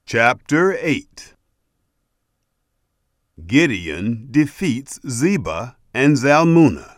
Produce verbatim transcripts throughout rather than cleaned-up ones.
Chapter eight. Gideon defeats Zebah and Zalmunna.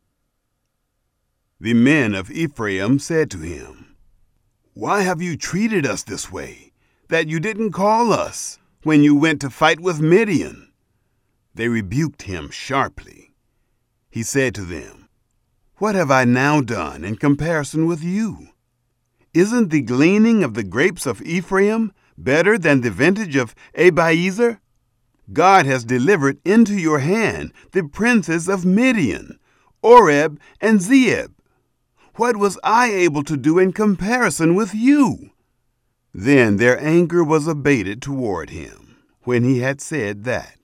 The men of Ephraim said to him, "Why have you treated us this way, that you didn't call us when you went to fight with Midian?" They rebuked him sharply. He said to them, "What have I now done in comparison with you? Isn't the gleaning of the grapes of Ephraim better than the vintage of Abiezer? God has delivered into your hand the princes of Midian, Oreb and Zeeb. What was I able to do in comparison with you?" Then their anger was abated toward him when he had said that.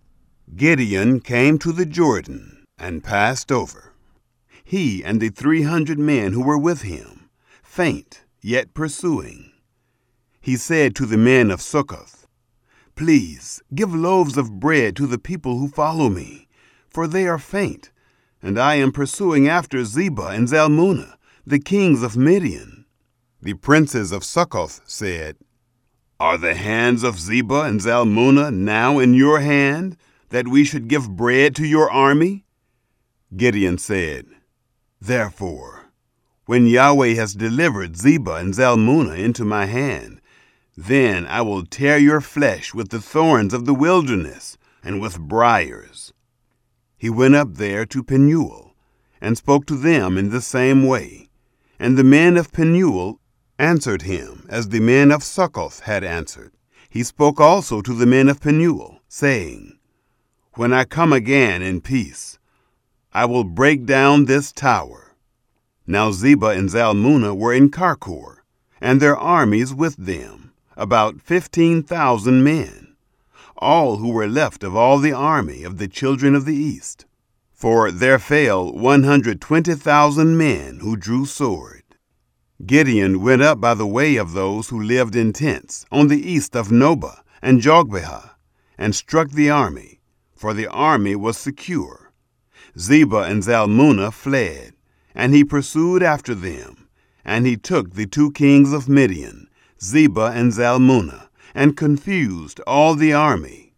Gideon came to the Jordan and passed over, he and the three hundred men who were with him, faint yet pursuing. He said to the men of Succoth, "Please give loaves of bread to the people who follow me, for they are faint, and I am pursuing after Zebah and Zalmunna, the kings of Midian." The princes of Succoth said, "Are the hands of Zebah and Zalmunna now in your hand, that we should give bread to your army?" Gideon said, "Therefore, when Yahweh has delivered Zebah and Zalmunna into my hand, then I will tear your flesh with the thorns of the wilderness and with briars." He went up there to Penuel and spoke to them in the same way, and the men of Penuel answered him as the men of Succoth had answered. He spoke also to the men of Penuel, saying, "When I come again in peace, I will break down this tower." Now Zebah and Zalmunna were in Karkor, and their armies with them, about fifteen thousand men, all who were left of all the army of the children of the east. For there fell one hundred twenty thousand men who drew sword. Gideon went up by the way of those who lived in tents on the east of Nobah and Jogbehah, and struck the army, for the army was secure. Zebah and Zalmunna fled, and he pursued after them, and he took the two kings of Midian, Zebah and Zalmunna, and confused all the army.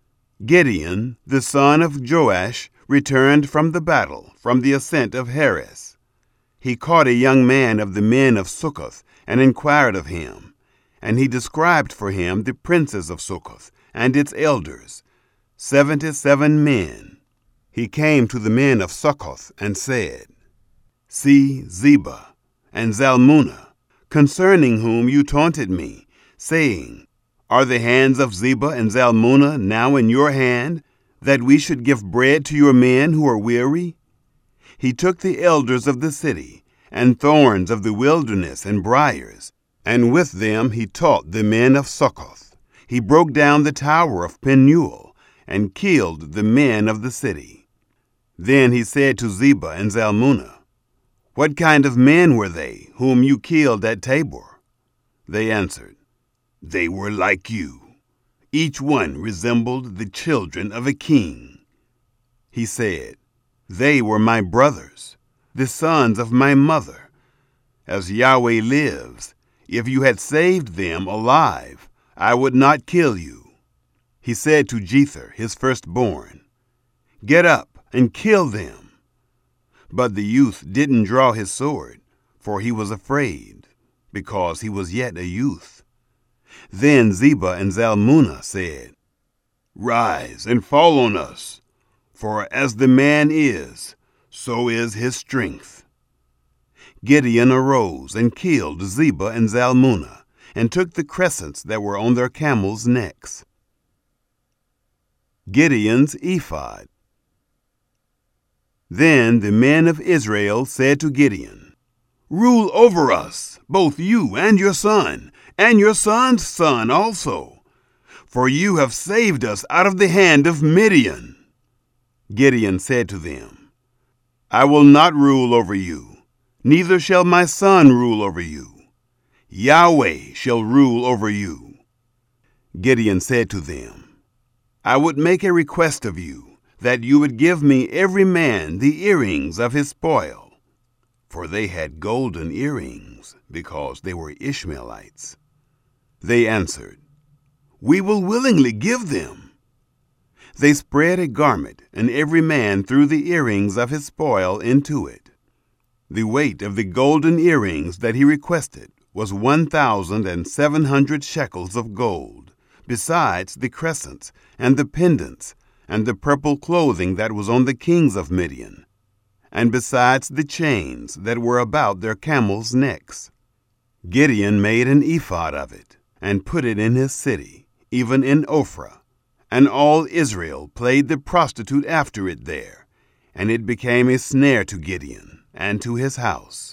Gideon, the son of Joash, returned from the battle, from the ascent of Heres. He caught a young man of the men of Succoth, and inquired of him, and he described for him the princes of Succoth, and its elders, seventy-seven men. He came to the men of Succoth, and said, "See Zebah and Zalmunna, concerning whom you taunted me, saying, 'Are the hands of Zebah and Zalmunna now in your hand, that we should give bread to your men who are weary?' He took the elders of the city, and thorns of the wilderness and briars, and with them he taught the men of Succoth. He broke down the tower of Penuel, and killed the men of the city. Then he said to Zebah and Zalmunna, 'What kind of men were they whom you killed at Tabor?' They answered, 'They were like you. Each one resembled the children of a king.' He said, 'They were my brothers, the sons of my mother. As Yahweh lives, if you had saved them alive, I would not kill you.' He said to Jether, his firstborn, 'Get up and kill them.' But the youth didn't draw his sword, for he was afraid, because he was yet a youth. Then Zebah and Zalmunna said, 'Rise and fall on us, for as the man is, so is his strength.' Gideon arose and killed Zebah and Zalmunna, and took the crescents that were on their camels' necks. Gideon's ephod. Then the men of Israel said to Gideon, 'Rule over us, both you and your son, and your son's son also, for you have saved us out of the hand of Midian.' Gideon said to them, 'I will not rule over you, neither shall my son rule over you. Yahweh shall rule over you.' Gideon said to them, 'I would make a request of you, that you would give me every man the earrings of his spoil,' for they had golden earrings, because they were Ishmaelites. They answered, we will willingly give them." They spread a garment, and every man threw the earrings of his spoil into it. The weight of the golden earrings that he requested was one thousand and seven hundred shekels of gold, besides the crescents and the pendants and the purple clothing that was on the kings of Midian, and besides the chains that were about their camels' necks. Gideon made an ephod of it, and put it in his city, even in Ophrah, and all Israel played the prostitute after it there, and it became a snare to Gideon and to his house.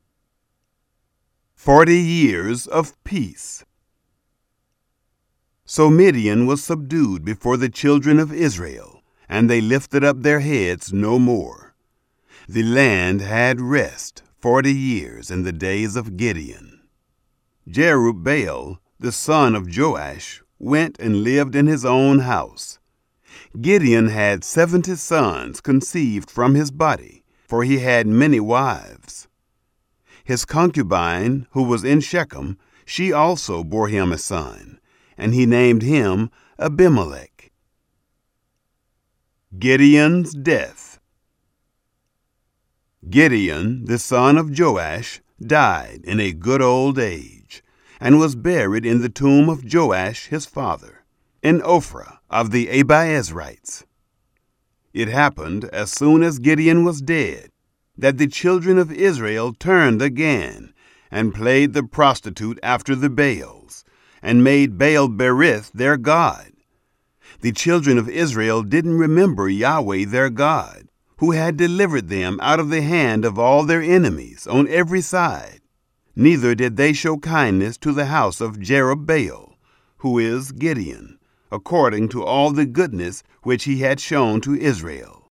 Forty years of peace. So Midian was subdued before the children of Israel, and they lifted up their heads no more. The land had rest forty years in the days of Gideon. Jerubbaal, the son of Joash, went and lived in his own house. Gideon had seventy sons conceived from his body, for he had many wives. His concubine, who was in Shechem, she also bore him a son, and he named him Abimelech. Gideon's death. Gideon, the son of Joash, died in a good old age, and was buried in the tomb of Joash his father, in Ophrah of the Abiezrites. It happened, as soon as Gideon was dead, that the children of Israel turned again, and played the prostitute after the Baals, and made Baal-berith their god. The children of Israel didn't remember Yahweh their God, who had delivered them out of the hand of all their enemies on every side. Neither did they show kindness to the house of Jerubbaal, who is Gideon, according to all the goodness which he had shown to Israel.